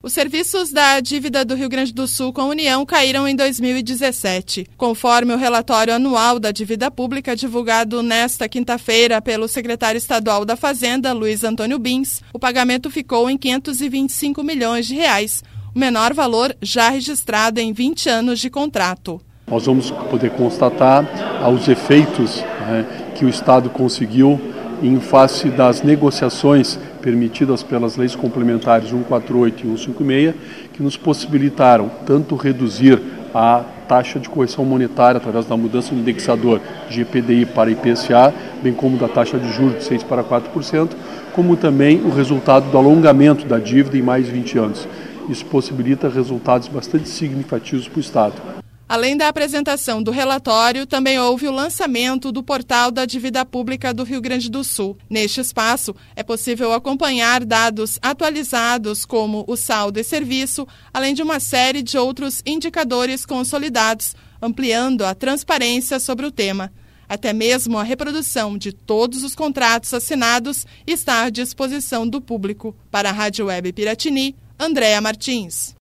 Os serviços da dívida do Rio Grande do Sul com a União caíram em 2017. Conforme o relatório anual da dívida pública divulgado nesta quinta-feira pelo secretário estadual da Fazenda, Luiz Antônio Bins, o pagamento ficou em R$ 525 milhões, o menor valor já registrado em 20 anos de contrato. Nós vamos poder constatar os efeitos que o Estado conseguiu em face das negociações permitidas pelas leis complementares 148 e 156, que nos possibilitaram tanto reduzir a taxa de correção monetária através da mudança do indexador de IPDI para IPCA, bem como da taxa de juros de 6% para 4%, como também o resultado do alongamento da dívida em mais 20 anos. Isso possibilita resultados bastante significativos para o Estado. Além da apresentação do relatório, também houve o lançamento do Portal da Dívida Pública do Rio Grande do Sul. Neste espaço, é possível acompanhar dados atualizados como o saldo e serviço, além de uma série de outros indicadores consolidados, ampliando a transparência sobre o tema. Até mesmo a reprodução de todos os contratos assinados está à disposição do público. Para a Rádio Web Piratini, Andréa Martins.